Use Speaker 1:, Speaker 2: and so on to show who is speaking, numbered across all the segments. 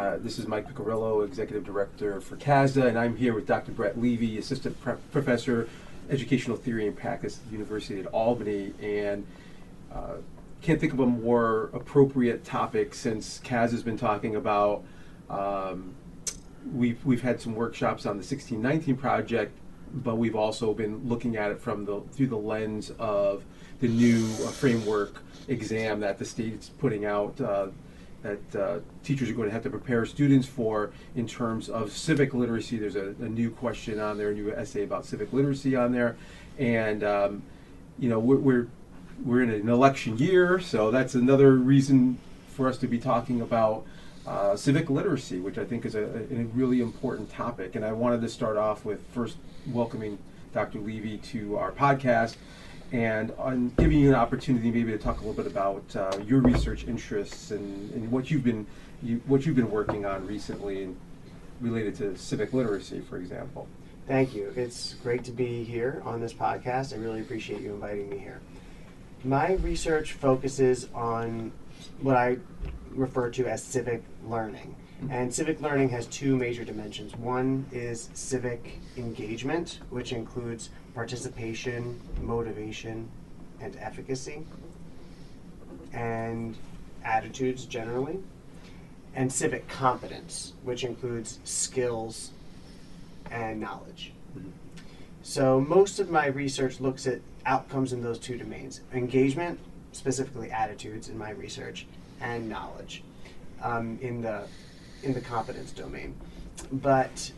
Speaker 1: This is Mike Piccirillo, Executive Director for CASA, and I'm here with Dr. Brett Levy, Assistant Professor, Educational Theory and Practice at the University of Albany. And can't think of a more appropriate topic since CASA has been talking about. We've had some workshops on the 1619 project, but we've also been looking at it through the lens of the new framework exam that the state's putting out, that teachers are going to have to prepare students for in terms of civic literacy. There's a new question on there, a new essay about civic literacy on there, and we're in an election year, so that's another reason for us to be talking about civic literacy, which I think is a really important topic. And I wanted to start off with first welcoming Dr. Levy to our podcast, and on giving you an opportunity maybe to talk a little bit about your research interests and what you've been working on recently and related to civic literacy, for example.
Speaker 2: Thank you. It's great to be here on this podcast. I really appreciate you inviting me here. My research focuses on what I refer to as civic learning. And civic learning has two major dimensions. One is civic engagement, which includes participation, motivation, and efficacy, and attitudes generally. And civic competence, which includes skills and knowledge. So most of my research looks at outcomes in those two domains: engagement, specifically attitudes in my research, and knowledge in the competence domain. But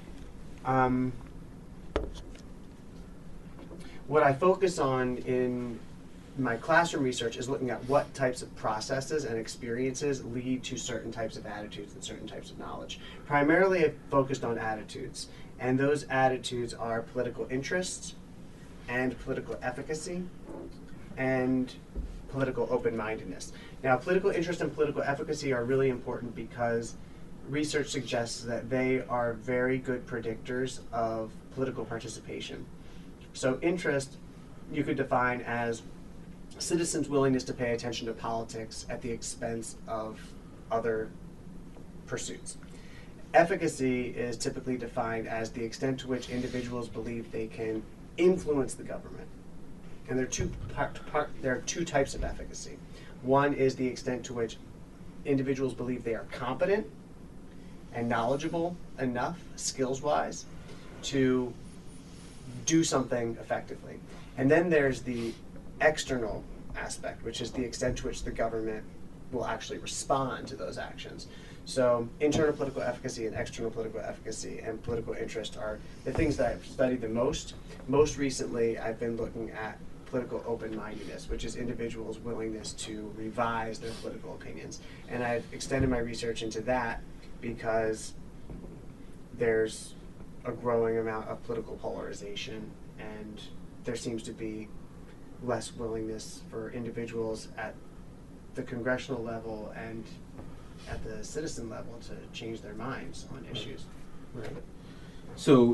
Speaker 2: what I focus on in my classroom research is looking at what types of processes and experiences lead to certain types of attitudes and certain types of knowledge. Primarily, I've focused on attitudes, and those attitudes are political interests and political efficacy and political open-mindedness. Now, political interest and political efficacy are really important because research suggests that they are very good predictors of political participation. So interest, you could define as citizens' willingness to pay attention to politics at the expense of other pursuits. Efficacy is typically defined as the extent to which individuals believe they can influence the government. And there are two types of efficacy. One is the extent to which individuals believe they are competent and knowledgeable enough, skills-wise, to do something effectively. And then there's the external aspect, which is the extent to which the government will actually respond to those actions. So internal political efficacy and external political efficacy and political interest are the things that I've studied the most. Most recently, I've been looking at political open-mindedness, which is individuals' willingness to revise their political opinions. And I've extended my research into that because there's a growing amount of political polarization, and there seems to be less willingness for individuals at the congressional level and at the citizen level to change their minds on issues.
Speaker 1: Right. So,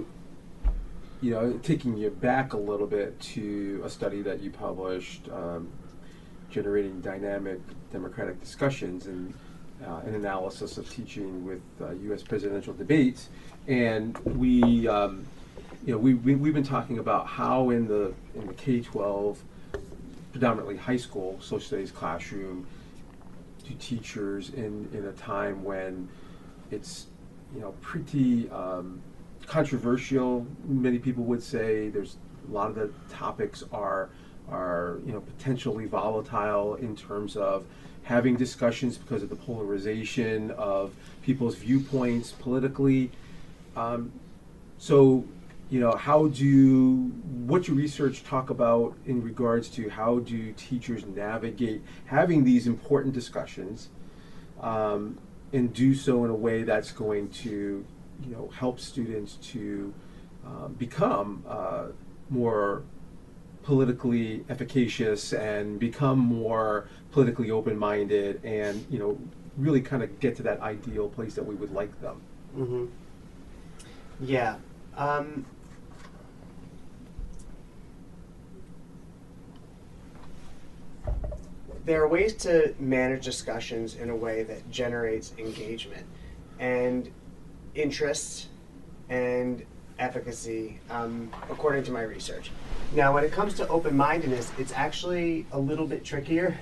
Speaker 1: taking you back a little bit to a study that you published, generating dynamic democratic discussions and an analysis of teaching with U.S. presidential debates, and we've been talking about how in the K-12, predominantly high school social studies classroom, do teachers in a time when it's pretty controversial, many people would say. There's a lot of the topics are potentially volatile in terms of having discussions because of the polarization of people's viewpoints politically. What's your research talk about in regards to how do teachers navigate having these important discussions and do so in a way that's going to help students to become more politically efficacious and become more politically open-minded and really kind of get to that ideal place that we would like them?
Speaker 2: Mm-hmm. Yeah. There are ways to manage discussions in a way that generates engagement. and interest and efficacy, according to my research. Now, when it comes to open-mindedness, it's actually a little bit trickier.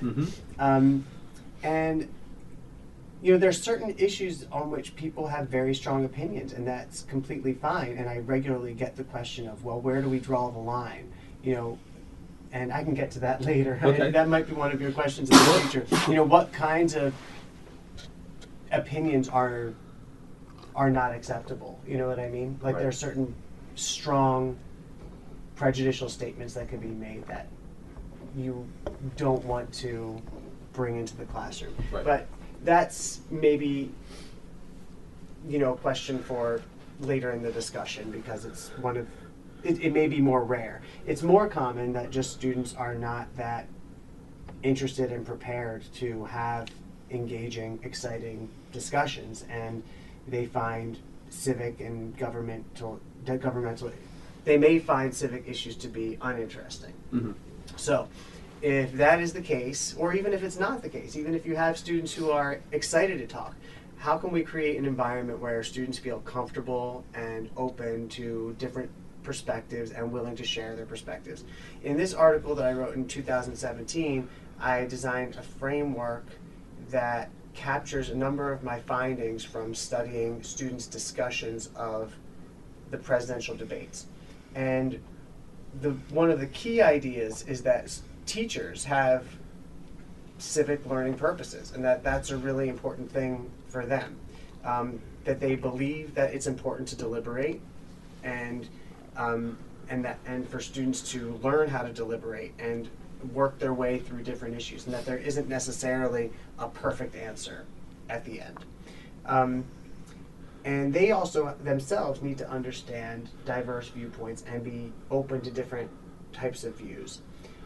Speaker 2: And there's certain issues on which people have very strong opinions, and that's completely fine. And I regularly get the question of, well, where do we draw the line? And I can get to that later.
Speaker 1: Okay.
Speaker 2: That might be one of your questions in the future. What kinds of opinions are not acceptable? You know what I mean? Like, there are certain strong prejudicial statements that could be made that you don't want to bring into the classroom.
Speaker 1: Right.
Speaker 2: But that's maybe a question for later in the discussion, because it's one of it may be more rare. It's more common that just students are not that interested and prepared to have engaging, exciting discussions, and they find civic and governmental they may find civic issues to be uninteresting. So if that is the case, or even if it's not the case, even if you have students who are excited to talk, how can we create an environment where students feel comfortable and open to different perspectives and willing to share their perspectives? In this article that I wrote in 2017, I designed a framework that captures a number of my findings from studying students' discussions of the presidential debates. And one of the key ideas is that teachers have civic learning purposes, and that's a really important thing for them. That they believe that it's important to deliberate, and for students to learn how to deliberate and work their way through different issues, and that there isn't necessarily a perfect answer at the end. And they also themselves need to understand diverse viewpoints and be open to different types of views.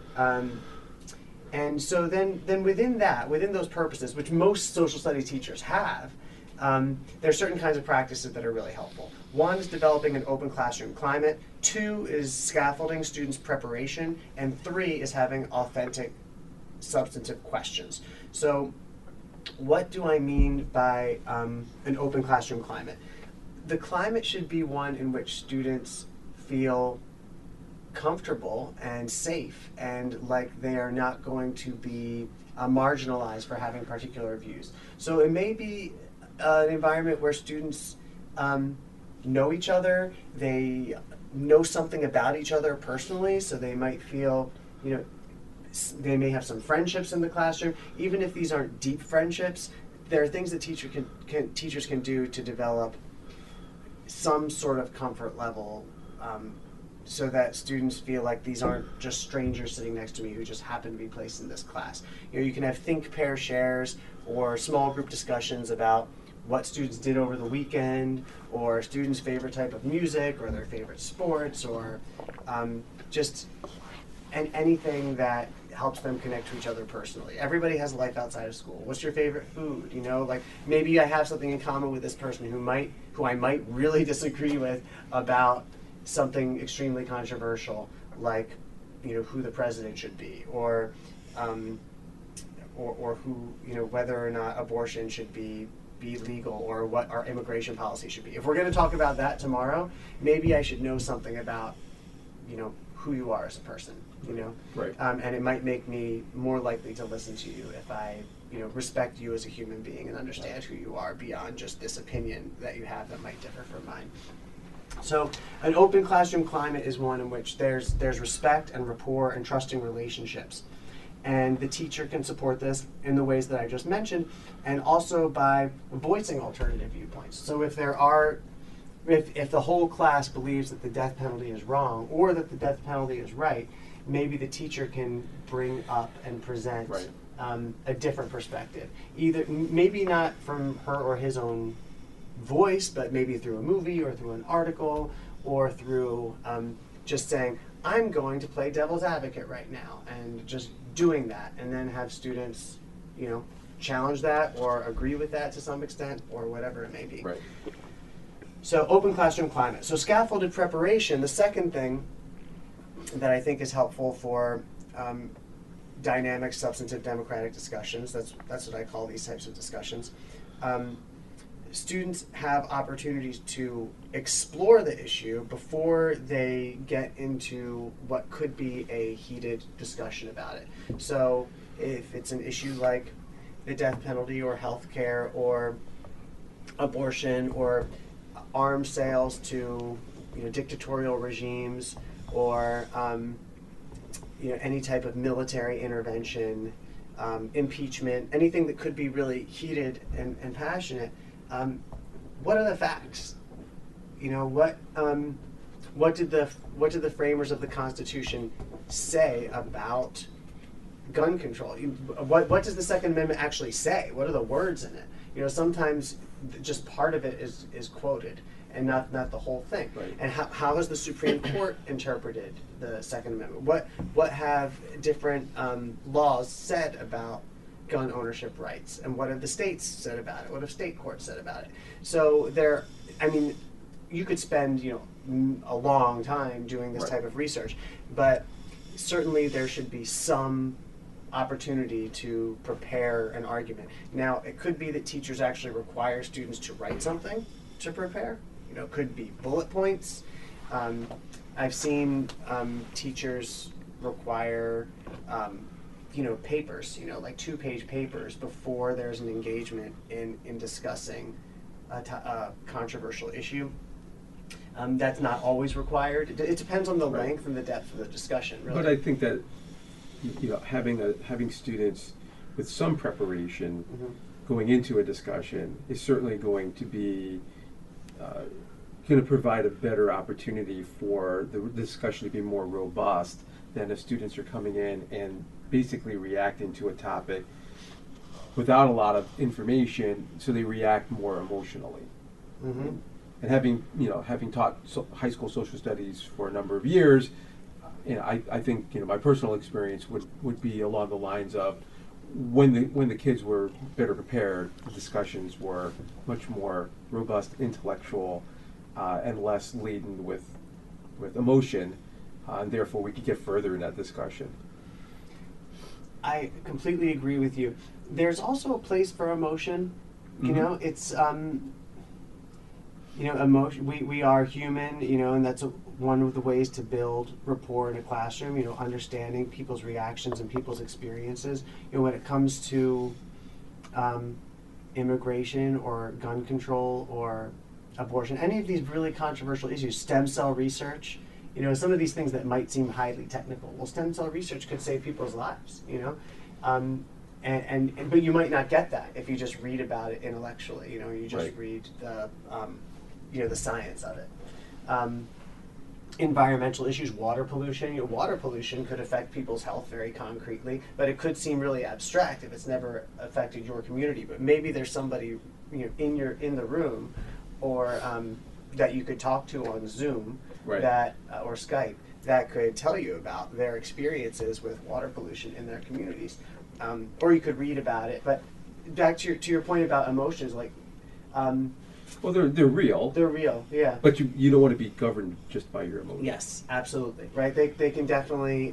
Speaker 2: And so then within those purposes, which most social studies teachers have, there are certain kinds of practices that are really helpful. One is developing an open classroom climate. 2 is scaffolding students' preparation. And 3 is having authentic, substantive questions. So what do I mean by an open classroom climate? The climate should be one in which students feel comfortable and safe, and like they are not going to be marginalized for having particular views. So it may be an environment where students know each other, they know something about each other personally, so they might feel, they may have some friendships in the classroom. Even if these aren't deep friendships, there are things that teachers can do to develop some sort of comfort level, so that students feel like these aren't just strangers sitting next to me who just happen to be placed in this class. You can have think, pair, shares, or small group discussions about what students did over the weekend, or students' favorite type of music, or their favorite sports, or anything that helps them connect to each other personally. Everybody has a life outside of school. What's your favorite food? Like maybe I have something in common with this person who I might really disagree with about something extremely controversial, like who the president should be, or who whether or not abortion should be legal, or what our immigration policy should be. If we're going to talk about that tomorrow, maybe I should know something about who you are as a person.
Speaker 1: Right.
Speaker 2: And it might make me more likely to listen to you if I respect you as a human being and understand who you are beyond just this opinion that you have that might differ from mine. So an open classroom climate is one in which there's respect and rapport and trusting relationships. And the teacher can support this in the ways that I just mentioned, and also by voicing alternative viewpoints. So if the whole class believes that the death penalty is wrong, or that the death penalty is right, maybe the teacher can bring up and present a different perspective. Either maybe not from her or his own voice, but maybe through a movie or through an article, or through just saying, I'm going to play devil's advocate right now, and just doing that, and then have students challenge that or agree with that to some extent, or whatever it may be.
Speaker 1: Right.
Speaker 2: So open classroom climate. So scaffolded preparation, the second thing that I think is helpful for dynamic, substantive, democratic discussions. That's what I call these types of discussions. students have opportunities to explore the issue before they get into what could be a heated discussion about it. So if it's an issue like the death penalty or healthcare or abortion or arms sales to dictatorial regimes or any type of military intervention, impeachment, anything that could be really heated and passionate. What are the facts? What did the framers of the Constitution say about gun control? What does the Second Amendment actually say? What are the words in it? Sometimes just part of it is quoted and not the whole thing.
Speaker 1: Right.
Speaker 2: And how has the Supreme Court interpreted the Second Amendment? What have different laws said about gun ownership rights, and what have the states said about it? What have state courts said about it? So you could spend a long time doing this
Speaker 1: Right.
Speaker 2: type of research, but certainly there should be some opportunity to prepare an argument. Now, it could be that teachers actually require students to write something to prepare. It could be bullet points. I've seen teachers require papers, like 2-page papers before there's an engagement in discussing a controversial issue. That's not always required. It depends on the
Speaker 1: Right.
Speaker 2: length and the depth of the discussion, really.
Speaker 1: But I think that having students with some preparation
Speaker 2: Mhm.
Speaker 1: going into a discussion is certainly going to be going to provide a better opportunity for the discussion to be more robust than if students are coming in and basically reacting to a topic without a lot of information, so they react more emotionally.
Speaker 2: Mm-hmm.
Speaker 1: And having taught high school social studies for a number of years, I think my personal experience would be along the lines of when the kids were better prepared, the discussions were much more robust, intellectual, and less laden with emotion, and therefore we could get further in that discussion.
Speaker 2: I completely agree with you. There's also a place for emotion.
Speaker 1: Mhm.
Speaker 2: It's emotion. We are human. And that's one of the ways to build rapport in a classroom. Understanding people's reactions and people's experiences. When it comes to immigration or gun control or abortion, any of these really controversial issues, stem cell research. Some of these things that might seem highly technical. Well, stem cell research could save people's lives. But you might not get that if you just read about it intellectually. You just
Speaker 1: Right.
Speaker 2: read the science of it. Environmental issues, water pollution. Water pollution could affect people's health very concretely, but it could seem really abstract if it's never affected your community. But maybe there's somebody in the room, or that you could talk to on Zoom,
Speaker 1: Right.
Speaker 2: that or Skype, that could tell you about their experiences with water pollution in their communities, or you could read about it. But back to your point about emotions,
Speaker 1: Well, they're real,
Speaker 2: they're real, yeah.
Speaker 1: but you don't want to be governed just by your emotions.
Speaker 2: Yes, absolutely. Right? They can definitely,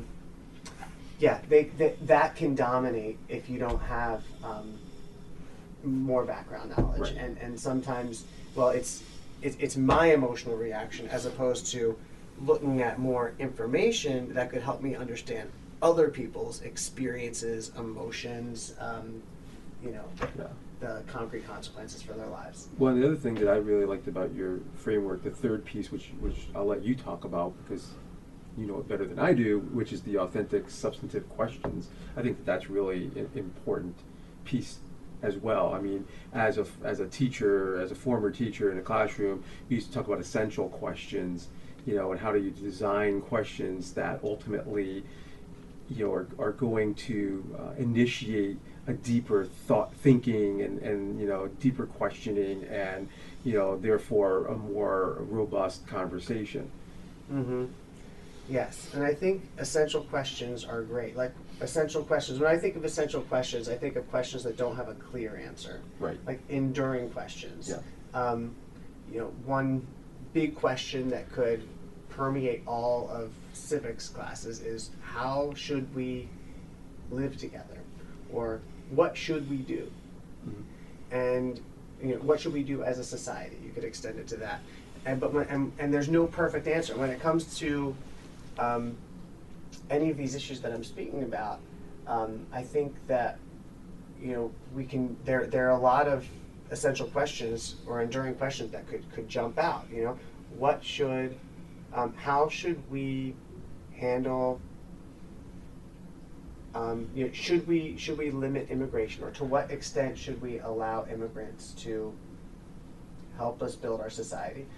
Speaker 2: that can dominate if you don't have more background knowledge.
Speaker 1: Right.
Speaker 2: And sometimes, well, it's my emotional reaction as opposed to looking at more information that could help me understand other people's experiences, emotions,
Speaker 1: Yeah.
Speaker 2: the concrete consequences for their lives.
Speaker 1: Well, the other thing that I really liked about your framework, the third piece, which I'll let you talk about because you know it better than I do, which is the authentic, substantive questions. I think that's really an important piece as well. I mean, as a teacher, as a former teacher in a classroom, we used to talk about essential questions, and how do you design questions that ultimately, are going to initiate a deeper thinking and deeper questioning and therefore a more robust conversation.
Speaker 2: Mm-hmm. Yes, and I think essential questions are great. Like essential questions, when I think of essential questions, I think of questions that don't have a clear answer.
Speaker 1: Right.
Speaker 2: Like enduring questions.
Speaker 1: Yeah.
Speaker 2: One big question that could permeate all of civics classes is how should we live together? Or what should we do?
Speaker 1: Mm-hmm.
Speaker 2: And what should we do as a society? You could extend it to that. And there's no perfect answer when it comes to any of these issues that I'm speaking about. I think that we can. There are a lot of essential questions or enduring questions that could jump out. What should, how should we handle? Should we limit immigration, or to what extent should we allow immigrants to help us build our society?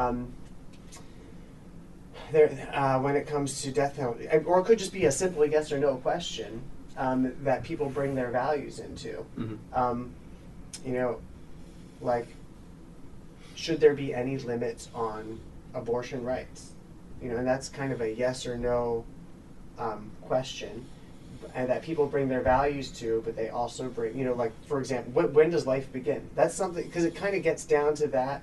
Speaker 2: When it comes to death penalty, or it could just be a simple yes or no question that people bring their values into.
Speaker 1: Mm-hmm.
Speaker 2: Like, should there be any limits on abortion rights? And that's kind of a yes or no question, and that people bring their values to, but they also bring, like, for example, when does life begin? That's something, because it kind of gets down to that.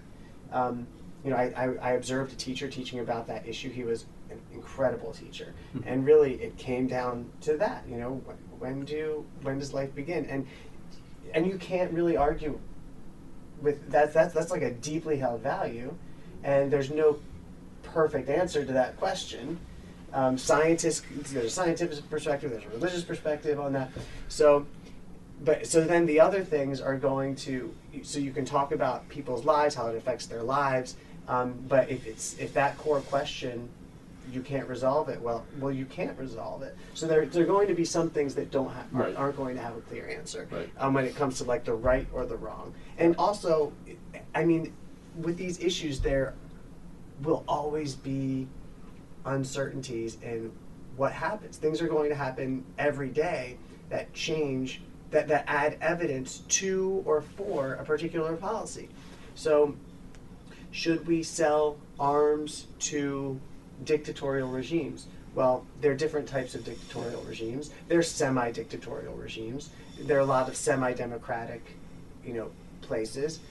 Speaker 2: I observed a teacher teaching about that issue. He was an incredible teacher,
Speaker 1: Mm-hmm.
Speaker 2: and really it came down to that. When does life begin? And you can't really argue with that. That's like a deeply held value, and there's no perfect answer to that question. There's a scientific perspective, there's a religious perspective on that. So then the other things are going to, so you can talk about people's lives, how it affects their lives, but if that core question, you can't resolve it, well you can't resolve it. So there are going to be some things that
Speaker 1: Right.
Speaker 2: aren't going to have a clear answer,
Speaker 1: Right.
Speaker 2: when it comes to like the right or the wrong. And also, with these issues, there will always be uncertainties in what happens. Things are going to happen every day that change, that add evidence to or for a particular policy. So, should we sell arms to dictatorial regimes? Well, there are different types of dictatorial regimes. There's semi-dictatorial regimes. There are a lot of semi-democratic, places,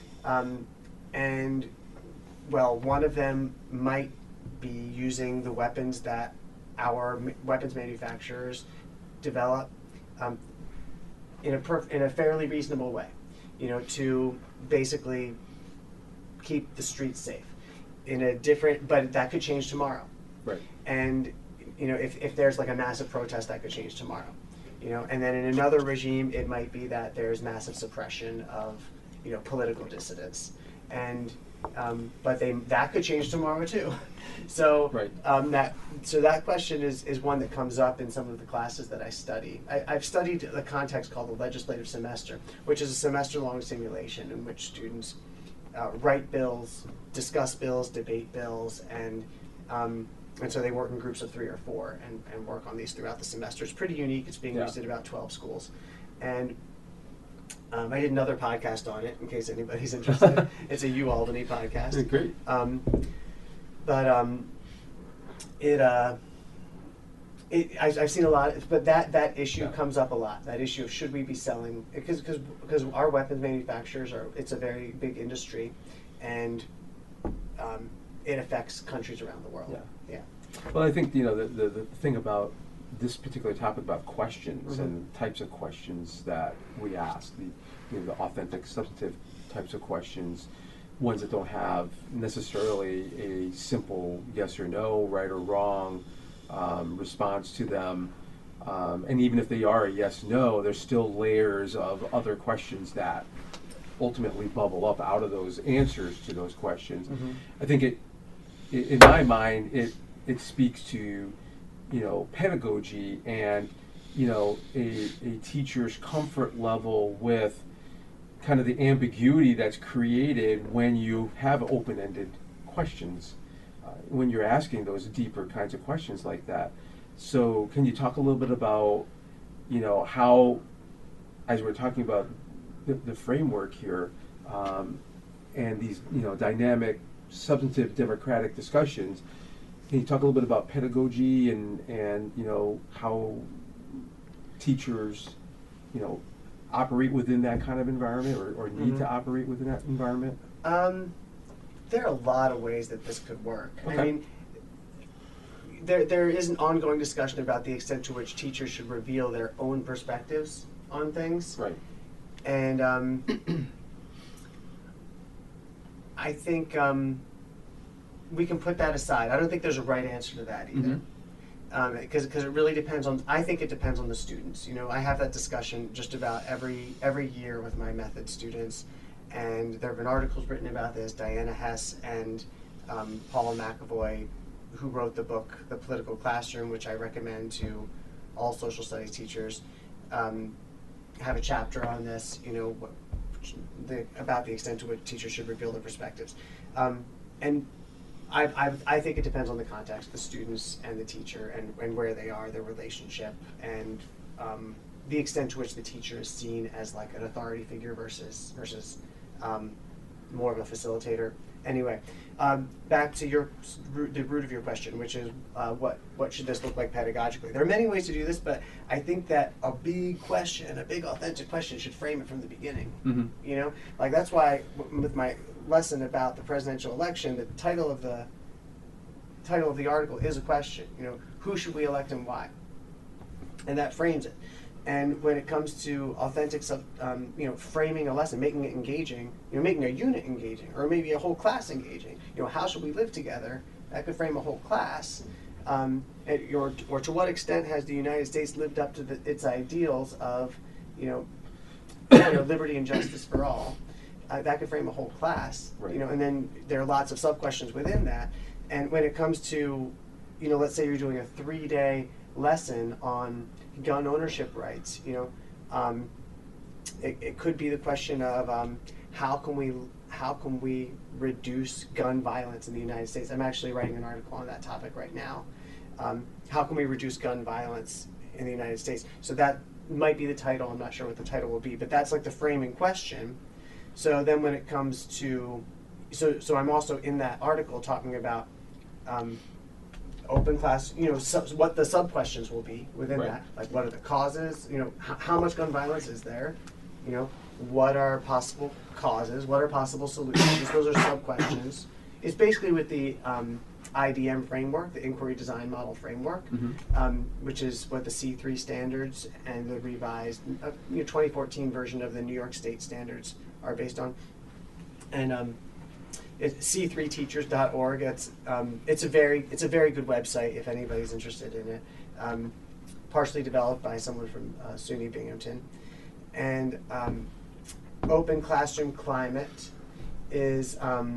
Speaker 2: and one of them might be using the weapons that our weapons manufacturers develop in a fairly reasonable way, to basically keep the streets safe. But that could change tomorrow.
Speaker 1: Right.
Speaker 2: And if there's like a massive protest, that could change tomorrow. And then in another regime, it might be that there's massive suppression of political dissidents, and but that could change tomorrow too. So
Speaker 1: Right.
Speaker 2: that question is one that comes up in some of the classes that I study. I've studied the context called the legislative semester, which is a semester-long simulation in which students write bills, discuss bills, debate bills, and so they work in groups of 3 or 4 and work on these throughout the semester. It's pretty unique. It's being used at about 12 schools, and I did another podcast on it in case anybody's interested. It's a UAlbany podcast.
Speaker 1: Great.
Speaker 2: I've seen a lot, but that issue
Speaker 1: Yeah.
Speaker 2: comes up a lot. That issue of should we be selling, because our weapons manufacturers it's a very big industry, and it affects countries around the world.
Speaker 1: Yeah. Well, I think the thing about this particular topic about questions
Speaker 2: Mm-hmm.
Speaker 1: and types of questions that we ask, the authentic, substantive types of questions, ones that don't have necessarily a simple yes or no, right or wrong response to them, and even if they are a yes no, there's still layers of other questions that ultimately bubble up out of those answers to those questions.
Speaker 2: Mm-hmm.
Speaker 1: I think in my mind, it speaks to pedagogy and a teacher's comfort level with kind of the ambiguity that's created when you have open-ended questions, when you're asking those deeper kinds of questions like that. So can you talk a little bit about how, as we're talking about the framework here, and these dynamic, substantive, democratic discussions, can you talk a little bit about pedagogy and how teachers operate within that kind of environment, or need
Speaker 2: Mm-hmm.
Speaker 1: to operate within that environment?
Speaker 2: There are a lot of ways that this could work.
Speaker 1: Okay.
Speaker 2: I mean, there is an ongoing discussion about the extent to which teachers should reveal their own perspectives on things.
Speaker 1: Right.
Speaker 2: And I think we can put that aside. I don't think there's a right answer to that either. Because it really depends on, I think it depends on the students. You know, I have that discussion just about every year with my method students, and there have been articles written about this. Diana Hess and Paula McAvoy, who wrote the book The Political Classroom, which I recommend to all social studies teachers, have a chapter on this, you know, about the extent to which teachers should reveal their perspectives. And I think it depends on the context, the students and the teacher, and where they are, their relationship, and the extent to which the teacher is seen as like an authority figure versus more of a facilitator. Anyway, back to the root of your question, which is what should this look like pedagogically? There are many ways to do this, but I think that a big authentic question, should frame it from the beginning. You know, like that's why with my lesson about the presidential election, the title of the article is a question. You know, who should we elect and why? And that frames it. And when it comes to authentic, you know, framing a lesson, making it engaging, you know, making a unit engaging, or maybe a whole class engaging. You know, how should we live together? That could frame a whole class. Or to what extent has the United States lived up to its ideals of, you know, liberty and justice for all? That could frame a whole class.
Speaker 1: Right.
Speaker 2: You know, and then there are lots of sub-questions within that. And when it comes to, you know, let's say you're doing a 3-day lesson on gun ownership rights, you know, it could be the question of how can we reduce gun violence in the United States? I'm actually writing an article on that topic right now. How can we reduce gun violence in the United States? So that might be the title. I'm not sure what the title will be, but that's like the framing question. So then when it comes to, so I'm also in that article talking about open class, you know, what the sub-questions will be within that. Like, what are the causes? You know, how much gun violence is there? You know, what are possible causes? What are possible solutions? Those are sub-questions. It's basically with the IDM framework, the Inquiry Design Model Framework, which is what the C3 standards and the revised 2014 version of the New York State standards are based on. And it's c3teachers.org. It's a very good website if anybody's interested in it. Partially developed by someone from SUNY Binghamton. And Open Classroom Climate is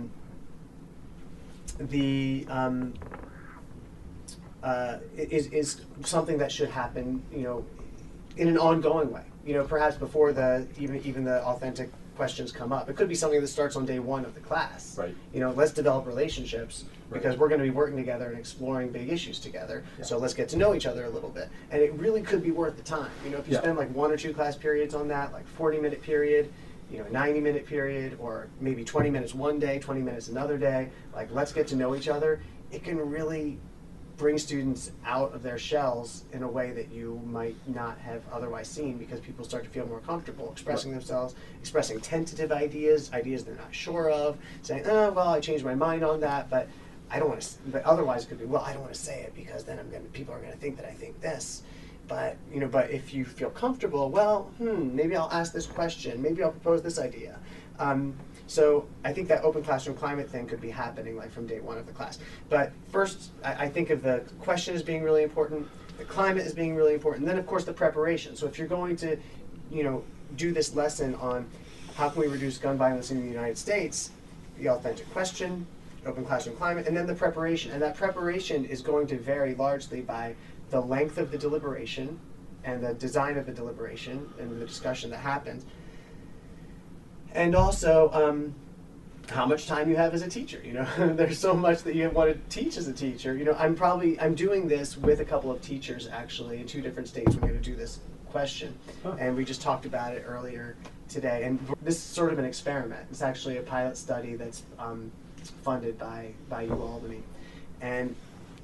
Speaker 2: is something that should happen, you know, in an ongoing way. You know, perhaps before even the authentic questions come up. It could be something that starts on day one of the class.
Speaker 1: Right.
Speaker 2: You know, let's develop relationships because we're going to be working together and exploring big issues together. Yeah. So let's get to know each other a little bit. And it really could be worth the time. You know, if you spend like 1 or 2 class periods on that, like 40-minute period, you know, 90-minute period, or maybe 20 minutes one day, 20 minutes another day, like let's get to know each other. It can really bring students out of their shells in a way that you might not have otherwise seen, because people start to feel more comfortable expressing themselves, expressing tentative ideas they're not sure of, saying, oh, well, I changed my mind on that, but I don't want to, but otherwise it could be, well, I don't want to say it because then people are going to think that I think this. But, you know, but if you feel comfortable, well, maybe I'll ask this question, maybe I'll propose this idea. So I think that open classroom climate thing could be happening like from day one of the class. But first, I think of the question as being really important, the climate as being really important, and then of course the preparation. So if you're going to, you know, do this lesson on how can we reduce gun violence in the United States, the authentic question, open classroom climate, and then the preparation. And that preparation is going to vary largely by the length of the deliberation and the design of the deliberation and the discussion that happens. And also, how much time you have as a teacher. You know, there's so much that you want to teach as a teacher. You know, I'm doing this with a couple of teachers actually in 2 different states. We're going to do this question, and we just talked about it earlier today. And this is sort of an experiment. It's actually a pilot study that's funded by UAlbany, and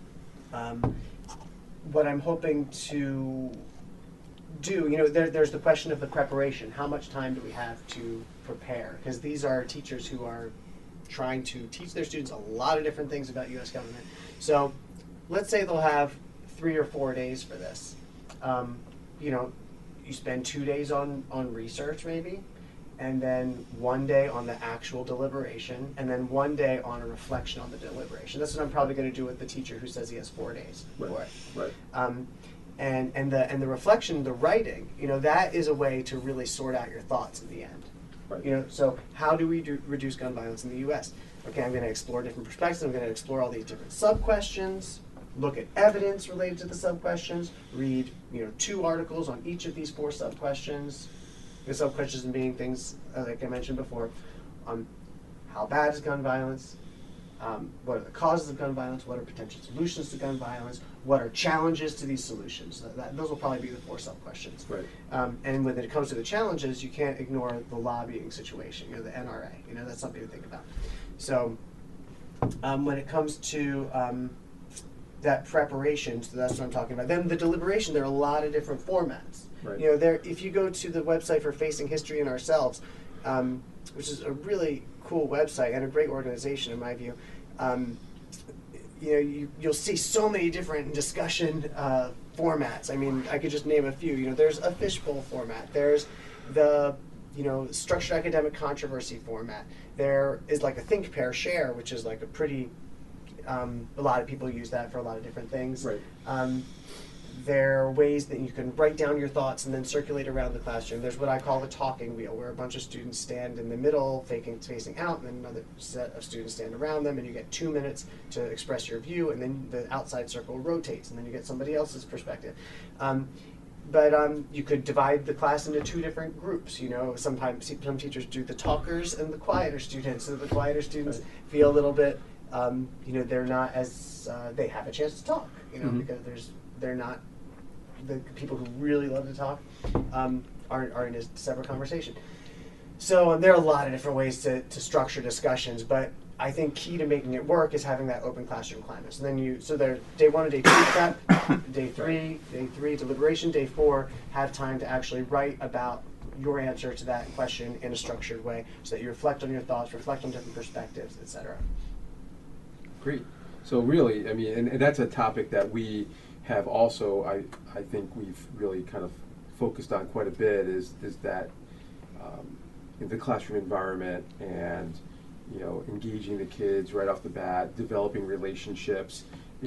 Speaker 2: what I'm hoping to do, you know, there's the question of the preparation. How much time do we have to prepare? Because these are teachers who are trying to teach their students a lot of different things about U.S. government. So let's say they'll have 3 or 4 days for this. You know, you spend 2 days on research maybe, and then one day on the actual deliberation, and then one day on a reflection on the deliberation. That's what I'm probably going to do with the teacher who says he has 4 days for it.
Speaker 1: Right.
Speaker 2: And the reflection, the writing, that is a way to really sort out your thoughts in the end.
Speaker 1: Right.
Speaker 2: So how do we reduce gun violence in the U.S.? Okay, I'm going to explore different perspectives. I'm going to explore all these different sub-questions, look at evidence related to the sub-questions, read 2 articles on each of these 4 sub-questions. The sub-questions being things, like I mentioned before, how bad is gun violence? What are the causes of gun violence? What are potential solutions to gun violence? What are challenges to these solutions? Those will probably be the 4 sub-questions.
Speaker 1: Right.
Speaker 2: And when it comes to the challenges, you can't ignore the lobbying situation, the NRA. That's something to think about. So when it comes to that preparation, so that's what I'm talking about. Then the deliberation, there are a lot of different formats.
Speaker 1: Right.
Speaker 2: If you go to the website for Facing History and Ourselves, which is a really cool website and a great organization in my view, you'll see so many different discussion formats. I mean, I could just name a few. There's a fishbowl format. There's the structured academic controversy format. There is like a think, pair, share, which is like a pretty a lot of people use that for a lot of different things.
Speaker 1: Right.
Speaker 2: There are ways that you can write down your thoughts and then circulate around the classroom. There's what I call the talking wheel, where a bunch of students stand in the middle, facing out, and then another set of students stand around them, and you get 2 minutes to express your view, and then the outside circle rotates, and then you get somebody else's perspective. But you could divide the class into 2 different groups. Sometimes some teachers do the talkers and the quieter students. So the quieter students feel a little bit, they're not as they have a chance to talk. Because they're not the people who really love to talk are in a separate conversation. So there are a lot of different ways to structure discussions, but I think key to making it work is having that open classroom climate. So there's day 1 and day 2 prep, day 3 deliberation, day 4 have time to actually write about your answer to that question in a structured way, so that you reflect on your thoughts, reflect on different perspectives, etc.
Speaker 1: Great. So really, I mean, and that's a topic that we have also, I think we've really kind of focused on quite a bit, is that in the classroom environment, and engaging the kids right off the bat, developing relationships,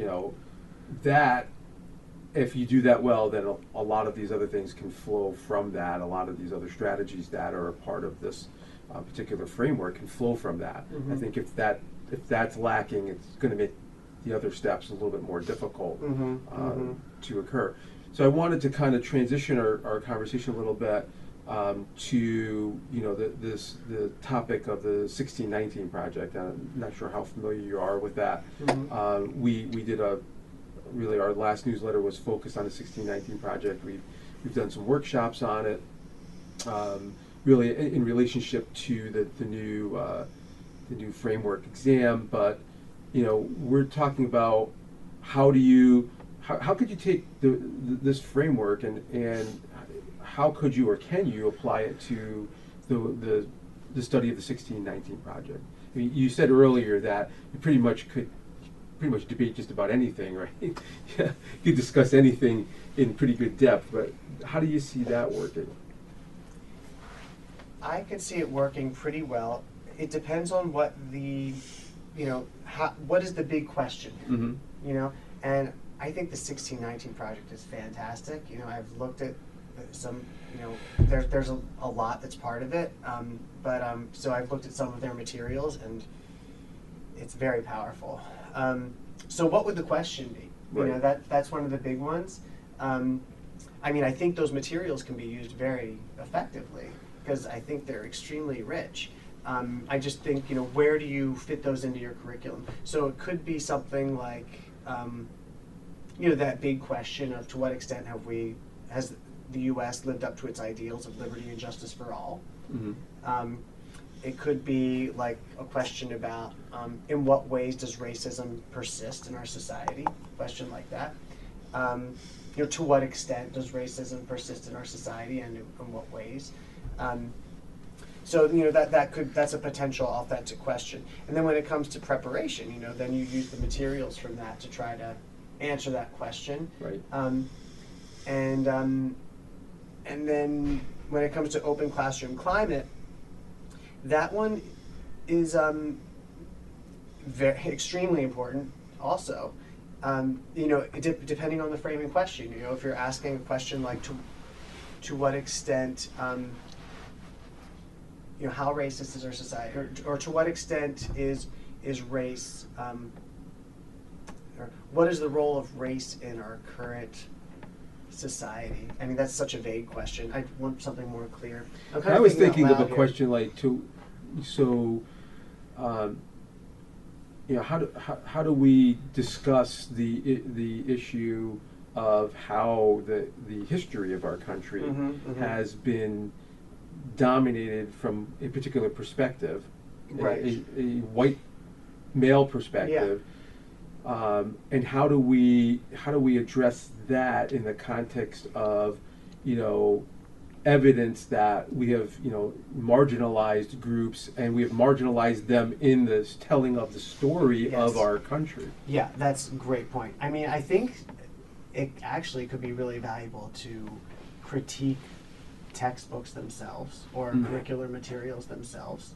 Speaker 1: that if you do that well, then a lot of these other things can flow from that. A lot of these other strategies that are a part of this particular framework can flow from that.
Speaker 2: Mm-hmm.
Speaker 1: I think if that's lacking, it's going to make the other steps a little bit more difficult to occur. So I wanted to kind of transition our conversation a little bit to the topic of the 1619 project. I'm not sure how familiar you are with that.
Speaker 2: Mm-hmm.
Speaker 1: We did our last newsletter was focused on the 1619 project. We've done some workshops on it, really in relationship to the new framework exam. But we're talking about how could you take this framework and how could you or can you apply it to the study of the 1619 project? I mean, you said earlier that you pretty much debate just about anything, right? Yeah, you could discuss anything in pretty good depth, but how do you see that working?
Speaker 2: I could see it working pretty well. It depends on what what is the big question?
Speaker 1: Mm-hmm.
Speaker 2: And I think the 1619 project is fantastic. I've looked at some, there's a lot that's part of it, so I've looked at some of their materials, and it's very powerful. So what would the question be?
Speaker 1: Right.
Speaker 2: That's one of the big ones. I think those materials can be used very effectively, because I think they're extremely rich. I just think, where do you fit those into your curriculum? So it could be something like, that big question of to what extent has the U.S. lived up to its ideals of liberty and justice for all?
Speaker 1: Mm-hmm.
Speaker 2: It could be like a question about in what ways does racism persist in our society? A question like that. To what extent does racism persist in our society, and in what ways? So that's a potential authentic question. And then when it comes to preparation, then you use the materials from that to try to answer that question.
Speaker 1: Right.
Speaker 2: And then when it comes to open classroom climate, That one is very extremely important. Also, depending on the framing question, if you're asking a question like to what extent, how racist is our society, or to what extent is race, or what is the role of race in our current society? I mean, that's such a vague question. I want something more clear.
Speaker 1: I was thinking
Speaker 2: out
Speaker 1: of a
Speaker 2: loud here.
Speaker 1: question like how do we discuss the issue of how the history of our country has been dominated from a particular perspective,
Speaker 2: Right.
Speaker 1: a white male perspective, and how do we address that in the context of evidence that we have marginalized groups, and we have marginalized them in this telling of the story of
Speaker 2: Yes.
Speaker 1: our country.
Speaker 2: Yeah, that's a great point. I mean, I think it actually could be really valuable to critique textbooks themselves or curricular materials themselves.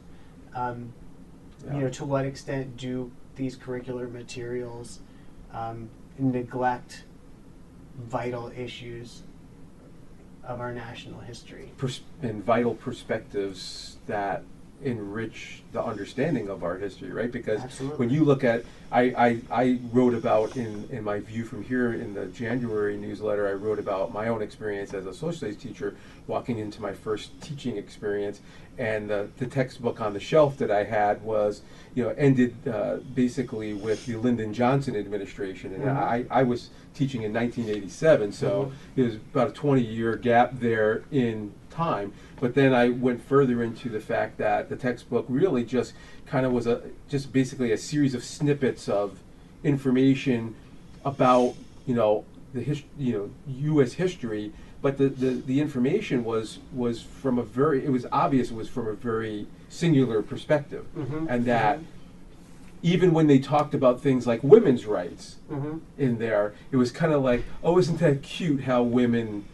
Speaker 2: To what extent do these curricular materials neglect vital issues of our national history?
Speaker 1: And vital perspectives that enrich the understanding of our history, right? Because
Speaker 2: Absolutely.
Speaker 1: when you look at, I wrote about in my View from Here in the January newsletter, I wrote about my own experience as a social studies teacher walking into my first teaching experience, and the textbook on the shelf that I had was, ended basically with the Lyndon Johnson administration, and I was teaching in 1987, so there was about a 20-year gap there in time. But then I went further into the fact that the textbook really just kind of was just basically a series of snippets of information about U.S. history, but the information was from it was obvious it was from a very singular perspective, and that even when they talked about things like women's rights in there, it was kind of like, oh, isn't that cute how women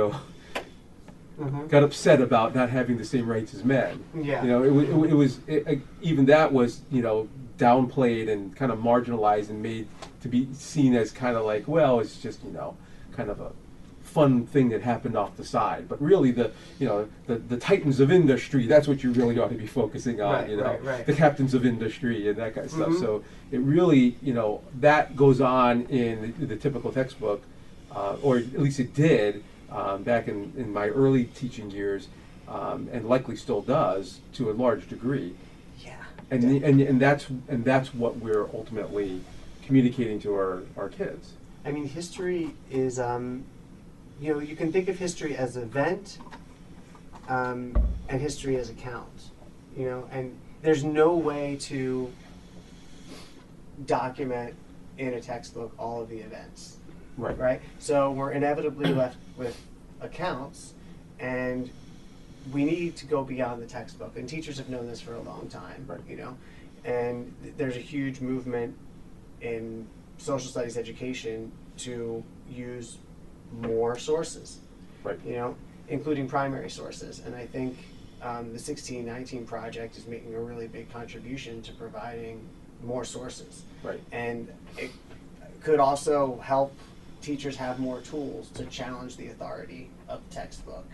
Speaker 1: got upset about not having the same rights as men.
Speaker 2: Yeah.
Speaker 1: Even that was downplayed and kind of marginalized and made to be seen as kind of like, well, it's just kind of a fun thing that happened off the side. But really, the titans of industry, that's what you really ought to be focusing on.
Speaker 2: Right.
Speaker 1: The captains of industry and that kind of stuff. So it really, that goes on in the typical textbook, or at least it did. Back in my early teaching years, and likely still does to a large degree.
Speaker 2: Yeah.
Speaker 1: And that's what we're ultimately communicating to our kids.
Speaker 2: I mean, history is, you can think of history as event, and history as account, and there's no way to document in a textbook all of the events. Right. So we're inevitably left with accounts, and we need to go beyond the textbook. And teachers have known this for a long time.
Speaker 1: Right.
Speaker 2: And there's a huge movement in social studies education to use more sources.
Speaker 1: Right.
Speaker 2: Including primary sources. And I think the 1619 project is making a really big contribution to providing more sources.
Speaker 1: Right.
Speaker 2: And it could also help teachers have more tools to challenge the authority of the textbook.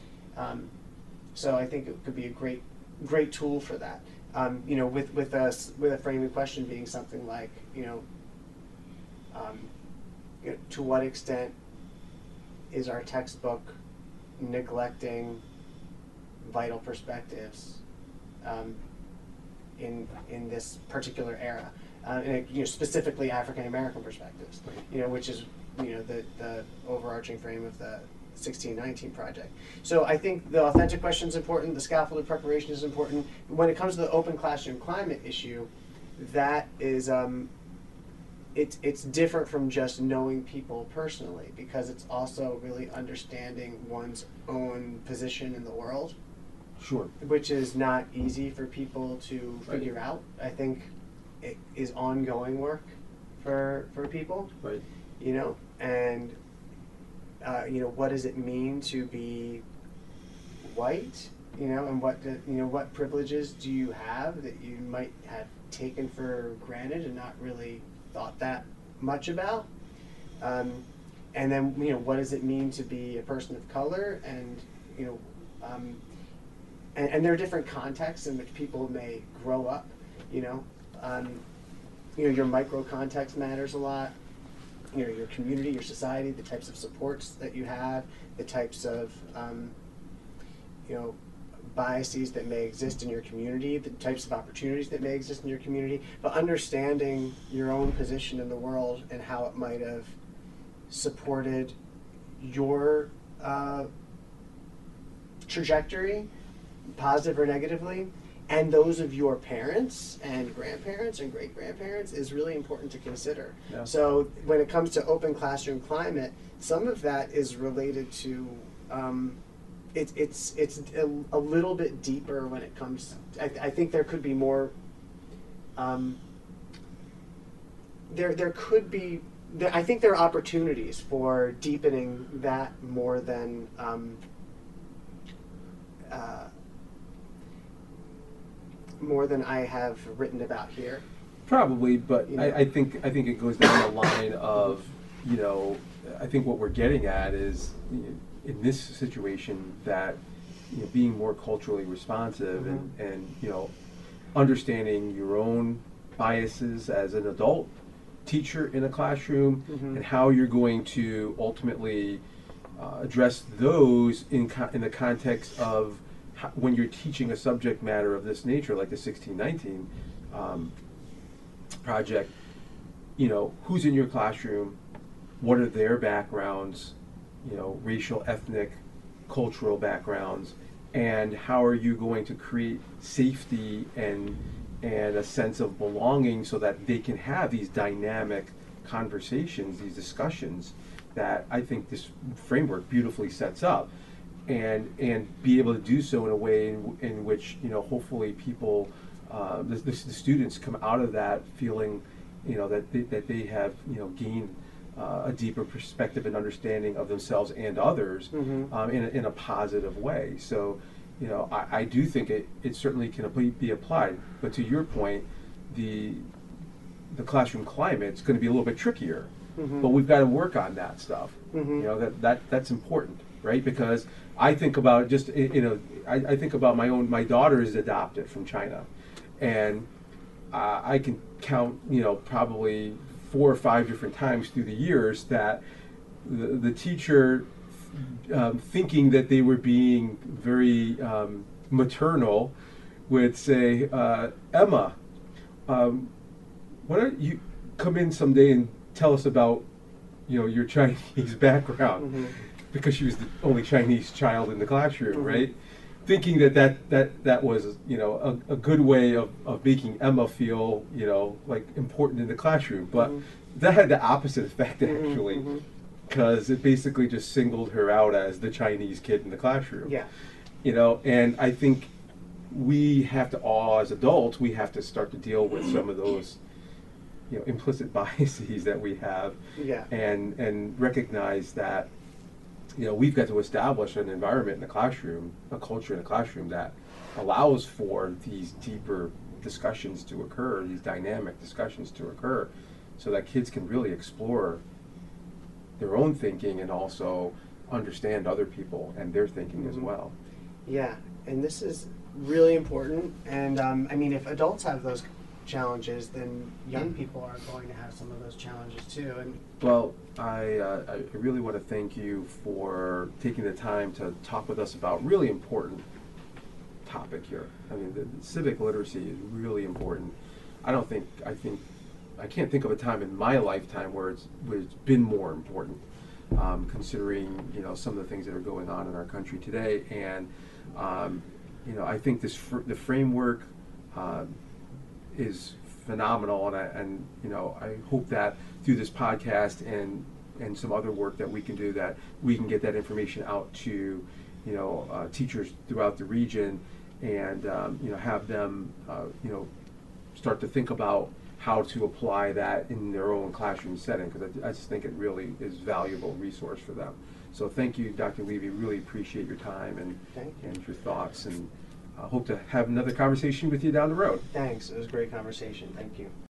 Speaker 2: So I think it could be a great tool for that. With a framing question being something like, to what extent is our textbook neglecting vital perspectives in this particular era, and specifically African American perspectives, which is the overarching frame of the 1619 project. So I think the authentic question is important, the scaffolded preparation is important. When it comes to the open classroom climate issue, that is it's different from just knowing people personally, because it's also really understanding one's own position in the world.
Speaker 1: Sure.
Speaker 2: Which is not easy for people to figure out. I think it is ongoing work for people.
Speaker 1: Right.
Speaker 2: And what does it mean to be white and what privileges do you have that you might have taken for granted and not really thought that much about. And then, what does it mean to be a person of color? And, and there are different contexts in which people may grow up, your micro context matters a lot. Your community, your society, the types of supports that you have, the types of, biases that may exist in your community, the types of opportunities that may exist in your community, but understanding your own position in the world and how it might have supported your trajectory, positive or negatively, and those of your parents and grandparents and great-grandparents is really important to consider.
Speaker 1: Yeah.
Speaker 2: So when it comes to open classroom climate, some of that is related to it's a little bit deeper when it comes. I think there could be more. There could be. I think there are opportunities for deepening that more than. More than I have written about here.
Speaker 1: Probably, but I think it goes down the line of, I think what we're getting at is, in this situation, that being more culturally responsive and understanding your own biases as an adult teacher in a classroom and how you're going to ultimately address those in the context of when you're teaching a subject matter of this nature, like the 1619 project. Who's in your classroom, what are their backgrounds, racial, ethnic, cultural backgrounds, and how are you going to create safety and a sense of belonging so that they can have these dynamic conversations, these discussions that I think this framework beautifully sets up, and be able to do so in a way in which hopefully people, the students come out of that feeling that they have gained a deeper perspective and understanding of themselves and others in a positive way. So I do think it certainly can be applied, but to your point, the classroom climate's going to be a little bit trickier, but we've got to work on that stuff. That's important, right? Because I think about I think about my daughter is adopted from China, and I can count probably 4 or 5 different times through the years that the teacher, thinking that they were being very maternal, would say, Emma, why don't you come in someday and tell us about your Chinese background, because she was the only Chinese child in the classroom, right? Thinking that was a good way of making Emma feel like important in the classroom, but that had the opposite effect actually, because it basically just singled her out as the Chinese kid in the classroom.
Speaker 2: Yeah.
Speaker 1: And I think we have to all, as adults, we have to start to deal with some of those implicit biases that we have, and recognize that we've got to establish an environment in the classroom, a culture in the classroom that allows for these deeper discussions to occur, these dynamic discussions to occur, so that kids can really explore their own thinking and also understand other people and their thinking as well.
Speaker 2: Yeah, and this is really important. And if adults have those challenges, then young people are going to have some of those challenges too. And
Speaker 1: well, I really want to thank you for taking the time to talk with us about really important topic here. The civic literacy is really important. I can't think of a time in my lifetime where it's been more important, considering some of the things that are going on in our country today. And I think the framework is phenomenal, and I hope that through this podcast and some other work that we can do, that we can get that information out to teachers throughout the region, and have them start to think about how to apply that in their own classroom setting, because I just think it really is a valuable resource for them. So thank you, Dr. Levy. Really appreciate your time
Speaker 2: Thank you.
Speaker 1: and your thoughts, and hope to have another conversation with you down the road.
Speaker 2: Thanks. It was a great conversation. Thank you.